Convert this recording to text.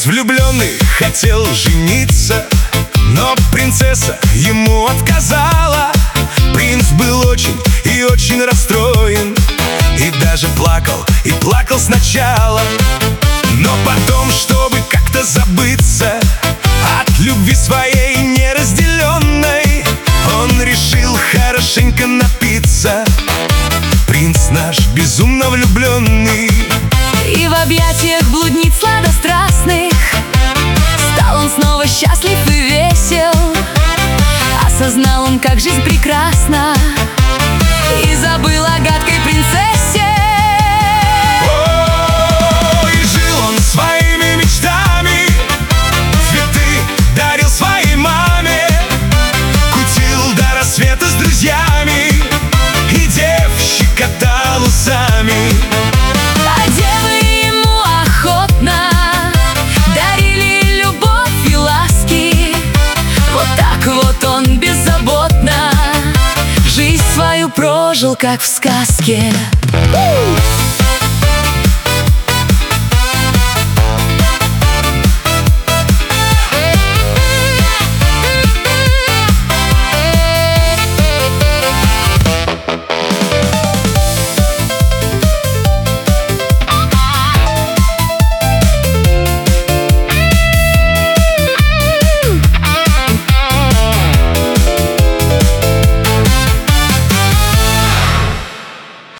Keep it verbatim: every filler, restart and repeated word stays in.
влюбленный хотел жениться, но принцесса ему отказала. Принц был очень и очень расстроен, и даже плакал, и плакал сначала. Но потом, чтобы как-то забыться от любви своей неразделенной, он решил хорошенько напиться. Принц наш безумно влюбленный. И в объятиях блудниц сладострастных стал он снова счастлив и весел. Осознал он, как жизнь прекрасна, и забыл о гадкой принцессе. О, и жил он своими мечтами, цветы дарил своей маме, кутил до рассвета с друзьями, и дев щекотал усами. А девы ему охотно дарили любовь и ласки. Вот так вот он беззаботно жизнь свою прожил, как в сказке.